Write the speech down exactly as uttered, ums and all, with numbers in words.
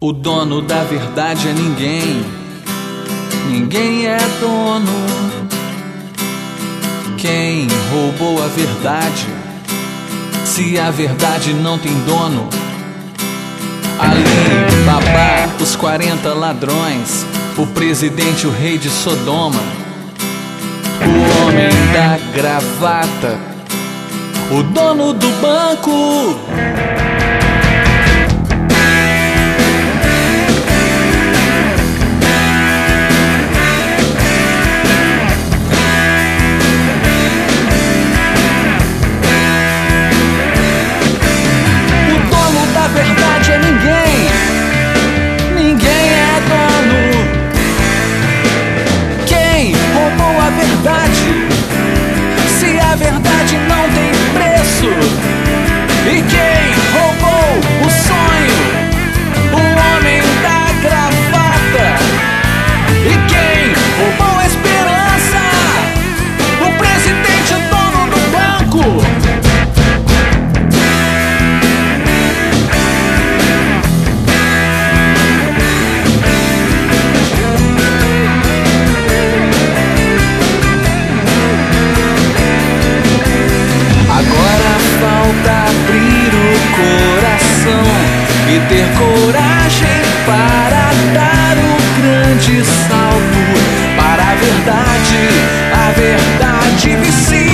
O dono da verdade é ninguém, ninguém é dono. Quem roubou a verdade? Se a verdade não tem dono. Ali, Babá, os quarenta ladrões, o presidente, o rei de Sodoma, o homem da gravata, o dono do banco. A verdade não tem preço. E quem roubou o sonho? O homem da gravata. E quem roubou a esperança? O presidente, o dono do banco. Abrir o coração e ter coragem para dar o grande salto para a verdade. A verdade vicia.